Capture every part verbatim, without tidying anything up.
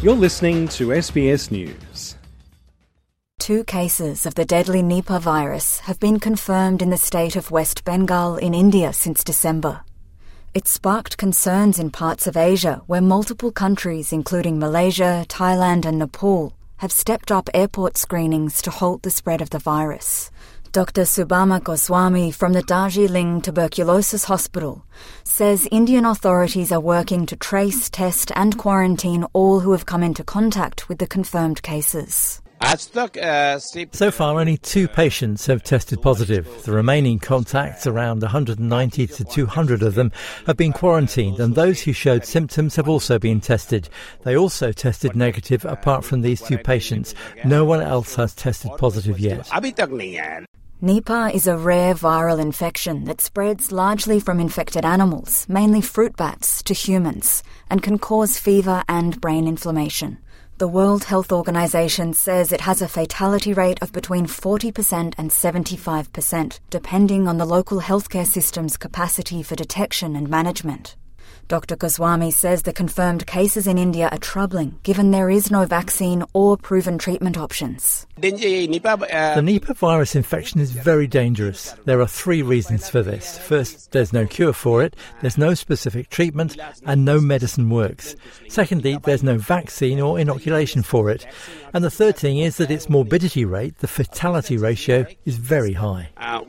You're listening to S B S News. Two cases of the deadly Nipah virus have been confirmed in the state of West Bengal in India since December. It sparked concerns in parts of Asia where multiple countries, including Malaysia, Thailand and Nepal, have stepped up airport screenings to halt the spread of the virus. Doctor Subhama Goswami from the Darjeeling Tuberculosis Hospital says Indian authorities are working to trace, test and quarantine all who have come into contact with the confirmed cases. So far, only two patients have tested positive. The remaining contacts, around one hundred ninety to two hundred of them, have been quarantined, and those who showed symptoms have also been tested. They also tested negative apart from these two patients. No one else has tested positive yet. Nipah is a rare viral infection that spreads largely from infected animals, mainly fruit bats, to humans, and can cause fever and brain inflammation. The World Health Organization says it has a fatality rate of between forty percent and seventy-five percent, depending on the local healthcare system's capacity for detection and management. Doctor Goswami says the confirmed cases in India are troubling, given there is no vaccine or proven treatment options. The Nipah virus infection is very dangerous. There are three reasons for this. First, there's no cure for it, there's no specific treatment, and no medicine works. Secondly, there's no vaccine or inoculation for it. And the third thing is that its morbidity rate, the fatality ratio, is very high.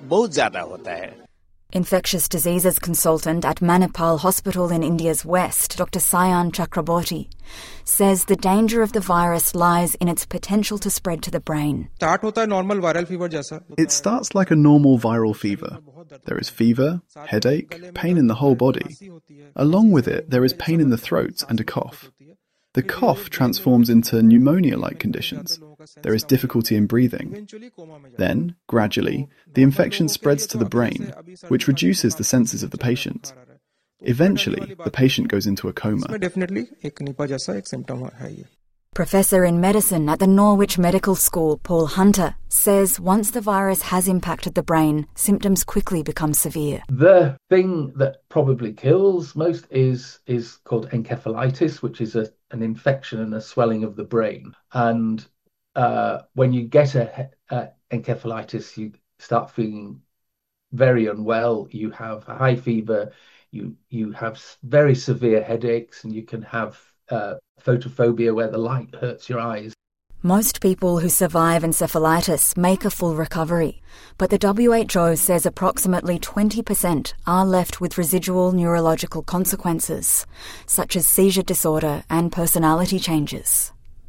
Infectious diseases consultant at Manipal Hospital in India's west, Doctor Sayan Chakraborty, says the danger of the virus lies in its potential to spread to the brain. It starts like a normal viral fever. There is fever, headache, pain in the whole body. Along with it, there is pain in the throat and a cough. The cough transforms into pneumonia-like conditions. There is difficulty in breathing. Then, gradually, the infection spreads to the brain, which reduces the senses of the patient. Eventually, the patient goes into a coma. Professor in medicine at the Norwich Medical School, Paul Hunter, says once the virus has impacted the brain, symptoms quickly become severe. The thing that probably kills most is is called encephalitis, which is a, an infection and a swelling of the brain. And uh, when you get a, a encephalitis, you start feeling very unwell. You have a high fever, you you have very severe headaches, and you can have uh, photophobia, where the light hurts your eyes. Most people who survive encephalitis make a full recovery, but the W H O says approximately twenty percent are left with residual neurological consequences, such as seizure disorder and personality changes.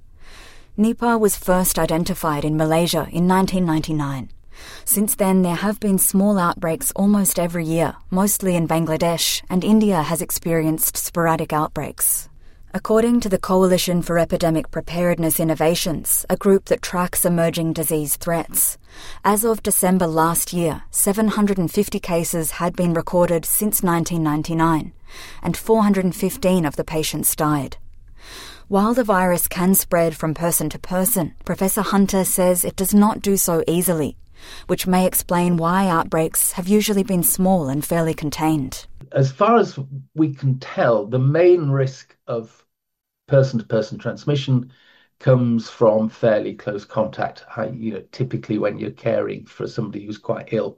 Nipah was first identified in Malaysia in nineteen ninety-nine. Since then, there have been small outbreaks almost every year, mostly in Bangladesh, and India has experienced sporadic outbreaks. According to the Coalition for Epidemic Preparedness Innovations, a group that tracks emerging disease threats, as of December last year, seven hundred fifty cases had been recorded since nineteen ninety-nine, and four hundred fifteen of the patients died. While the virus can spread from person to person, Professor Hunter says it does not do so easily, which may explain why outbreaks have usually been small and fairly contained. As far as we can tell, the main risk of person-to-person transmission comes from fairly close contact, you know, typically when you're caring for somebody who's quite ill.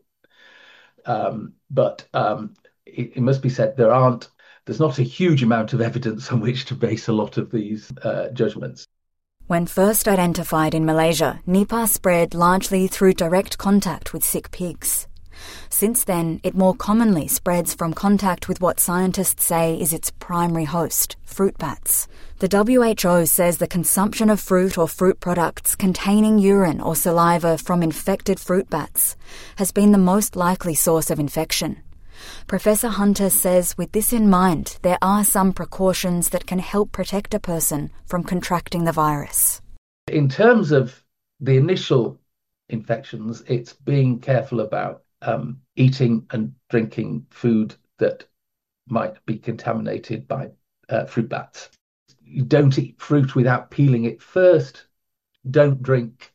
Um, but um, it, it must be said there aren't, there's not a huge amount of evidence on which to base a lot of these uh, judgments. When first identified in Malaysia, Nipah spread largely through direct contact with sick pigs. Since then, it more commonly spreads from contact with what scientists say is its primary host, fruit bats. The W H O says the consumption of fruit or fruit products containing urine or saliva from infected fruit bats has been the most likely source of infection. Professor Hunter says with this in mind, there are some precautions that can help protect a person from contracting the virus. In terms of the initial infections, it's being careful about um, eating and drinking food that might be contaminated by uh, fruit bats. You don't eat fruit without peeling it first. Don't drink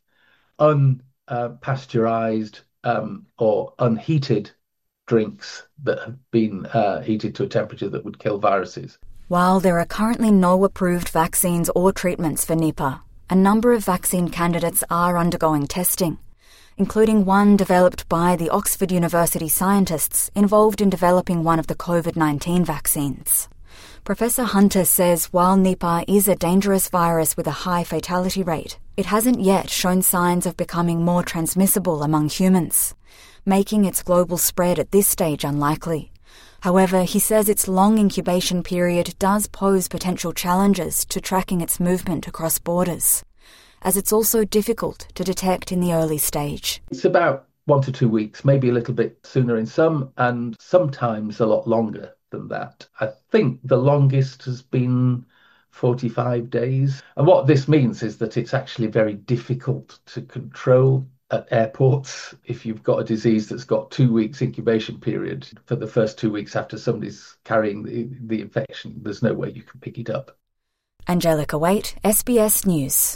unpasteurized um, or unheated drinks that have been uh, heated to a temperature that would kill viruses. While there are currently no approved vaccines or treatments for Nipah, a number of vaccine candidates are undergoing testing, including one developed by the Oxford University scientists involved in developing one of the COVID nineteen vaccines. Professor Hunter says while Nipah is a dangerous virus with a high fatality rate, it hasn't yet shown signs of becoming more transmissible among humans, making its global spread at this stage unlikely. However, he says its long incubation period does pose potential challenges to tracking its movement across borders, as it's also difficult to detect in the early stage. It's about one to two weeks, maybe a little bit sooner in some, and sometimes a lot longer than that. I think the longest has been forty-five days. And what this means is that it's actually very difficult to control at airports. If you've got a disease that's got two weeks incubation period, for the first two weeks after somebody's carrying the, the infection, there's no way you can pick it up. Angelica Waite, S B S News.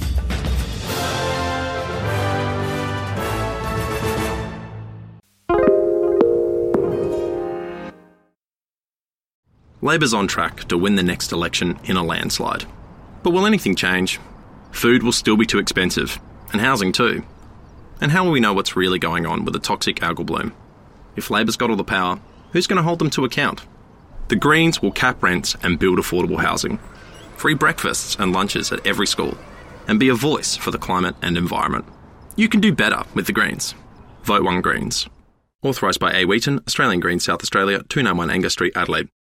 Labor's on track to win the next election in a landslide. But will anything change? Food will still be too expensive, and housing too. And how will we know what's really going on with the toxic algal bloom? If Labor's got all the power, who's going to hold them to account? The Greens will cap rents and build affordable housing, free breakfasts and lunches at every school, and be a voice for the climate and environment. You can do better with the Greens. Vote one Greens. Authorised by A. Wheaton, Australian Greens, South Australia, two ninety-one Angus Street, Adelaide.